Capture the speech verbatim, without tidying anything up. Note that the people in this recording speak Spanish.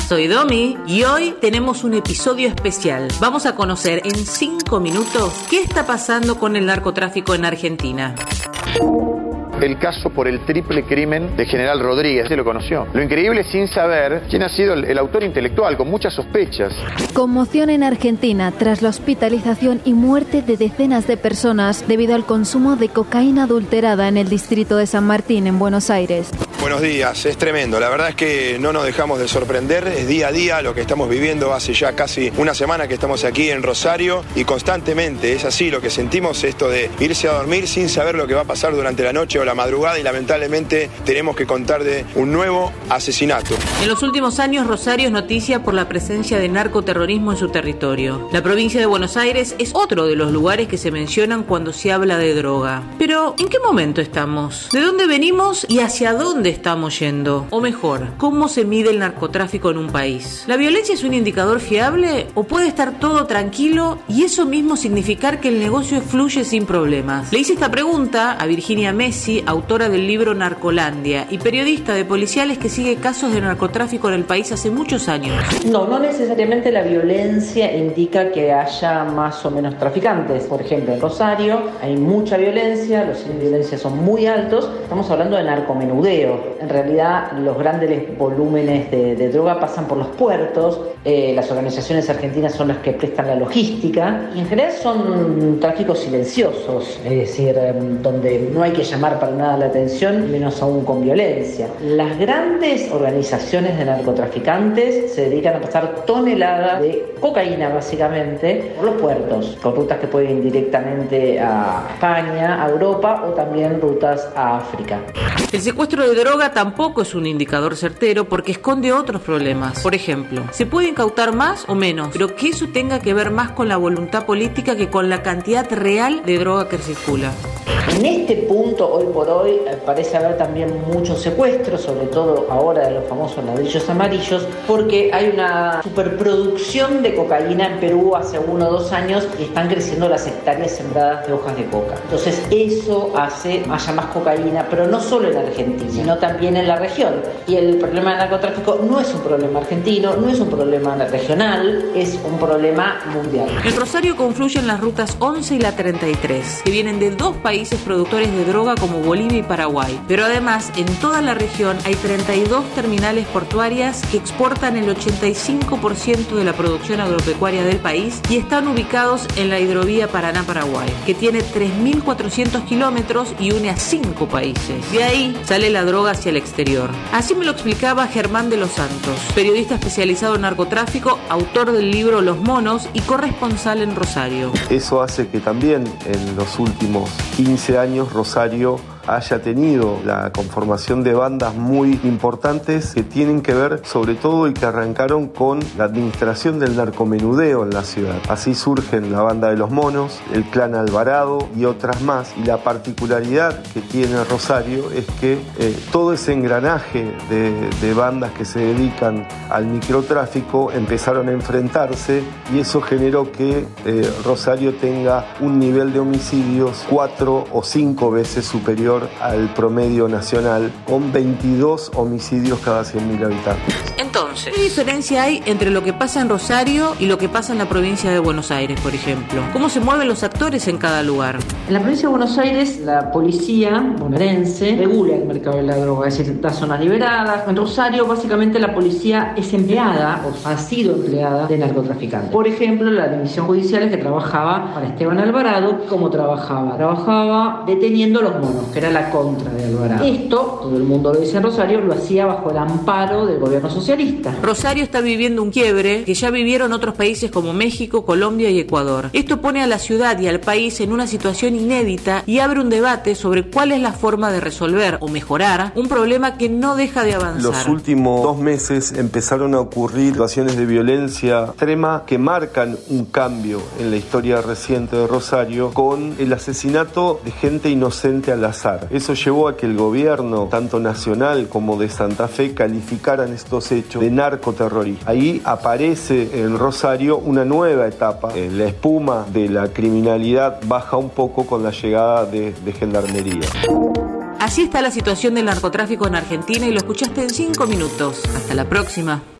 Soy Domi y hoy tenemos un episodio especial. Vamos a conocer en cinco minutos qué está pasando con el narcotráfico en Argentina. El caso por el triple crimen de General Rodríguez, se lo conoció. Lo increíble es sin saber quién ha sido el, el autor intelectual, con muchas sospechas. Conmoción en Argentina tras la hospitalización y muerte de decenas de personas debido al consumo de cocaína adulterada en el distrito de San Martín, en Buenos Aires. Buenos días, es tremendo. La verdad es que no nos dejamos de sorprender. Es día a día lo que estamos viviendo. Hace ya casi una semana que estamos aquí en Rosario y constantemente es así lo que sentimos, esto de irse a dormir sin saber lo que va a pasar durante la noche o la madrugada, y lamentablemente tenemos que contar de un nuevo asesinato. En los últimos años, Rosario es noticia por la presencia de narcoterrorismo en su territorio. La provincia de Buenos Aires es otro de los lugares que se mencionan cuando se habla de droga. Pero, ¿en qué momento estamos? ¿De dónde venimos y hacia dónde estamos yendo? O mejor, ¿cómo se mide el narcotráfico en un país? ¿La violencia es un indicador fiable o puede estar todo tranquilo y eso mismo significar que el negocio fluye sin problemas? Le hice esta pregunta a Virginia Messi, autora del libro Narcolandia y periodista de policiales que sigue casos de narcotráfico en el país hace muchos años. No, no necesariamente la violencia indica que haya más o menos traficantes. Por ejemplo, en Rosario hay mucha violencia, los índices de violencia son muy altos. Estamos hablando de narcomenudeo. En realidad, los grandes volúmenes de, de droga pasan por los puertos. Eh, las organizaciones argentinas son las que prestan la logística. Y en general son tráficos silenciosos, es decir, eh, donde no hay que llamar para nada la atención, menos aún con violencia. Las grandes organizaciones de narcotraficantes se dedican a pasar toneladas de cocaína, básicamente, por los puertos, con rutas que pueden ir directamente a España, a Europa o también rutas a África. El secuestro de droga tampoco es un indicador certero porque esconde otros problemas. Por ejemplo, se puede incautar más o menos, pero que eso tenga que ver más con la voluntad política que con la cantidad real de droga que circula. En este punto, hoy por hoy, parece haber también muchos secuestros, sobre todo ahora de los famosos ladrillos amarillos, porque hay una superproducción de cocaína en Perú hace uno o dos años y están creciendo las hectáreas sembradas de hojas de coca. Entonces eso hace que haya más cocaína, pero no solo en Argentina, sino también en la región. Y el problema del narcotráfico no es un problema argentino, no es un problema regional, es un problema mundial. En Rosario confluyen las rutas once y la treinta y tres, que vienen de dos países productores de droga como Bolivia y Paraguay. Pero además, en toda la región hay treinta y dos terminales portuarias que exportan el ochenta y cinco por ciento de la producción agropecuaria del país y están ubicados en la hidrovía Paraná-Paraguay, que tiene tres mil cuatrocientos kilómetros y une a cinco países. De ahí sale la droga hacia el exterior. Así me lo explicaba Germán de los Santos, periodista especializado en narcotráfico, autor del libro Los Monos y corresponsal en Rosario. Eso hace que también en los últimos quince años Rosario haya tenido la conformación de bandas muy importantes que tienen que ver sobre todo y que arrancaron con la administración del narcomenudeo en la ciudad. Así surgen la banda de los Monos, el clan Alvarado y otras más. Y la particularidad que tiene Rosario es que eh, todo ese engranaje de, de bandas que se dedican al microtráfico empezaron a enfrentarse y eso generó que eh, Rosario tenga un nivel de homicidios cuatro o cinco veces superior al promedio nacional, con veintidós homicidios cada cien mil habitantes. Entonces, ¿qué diferencia hay entre lo que pasa en Rosario y lo que pasa en la provincia de Buenos Aires, por ejemplo? ¿Cómo se mueven los actores en cada lugar? En la provincia de Buenos Aires, la policía bonaerense regula el mercado de la droga, es decir, las zonas liberadas. En Rosario, básicamente, la policía es empleada, o ha sido empleada, de narcotraficantes. Por ejemplo, la división judicial es que trabajaba para Esteban Alvarado. ¿Cómo trabajaba? Trabajaba deteniendo los monos, que era la contra de Alvarado. Esto, todo el mundo lo dice en Rosario, lo hacía bajo el amparo del gobierno socialista. Rosario está viviendo un quiebre que ya vivieron otros países como México, Colombia y Ecuador. Esto pone a la ciudad y al país en una situación inédita y abre un debate sobre cuál es la forma de resolver o mejorar un problema que no deja de avanzar. Los últimos dos meses empezaron a ocurrir situaciones de violencia extrema que marcan un cambio en la historia reciente de Rosario con el asesinato de gente inocente al azar. Eso llevó a que el gobierno, tanto nacional como de Santa Fe, calificaran estos hechos de narcoterrorismo. Ahí aparece en Rosario una nueva etapa. La espuma de la criminalidad baja un poco con la llegada de, de Gendarmería. Así está la situación del narcotráfico en Argentina y lo escuchaste en cinco minutos. Hasta la próxima.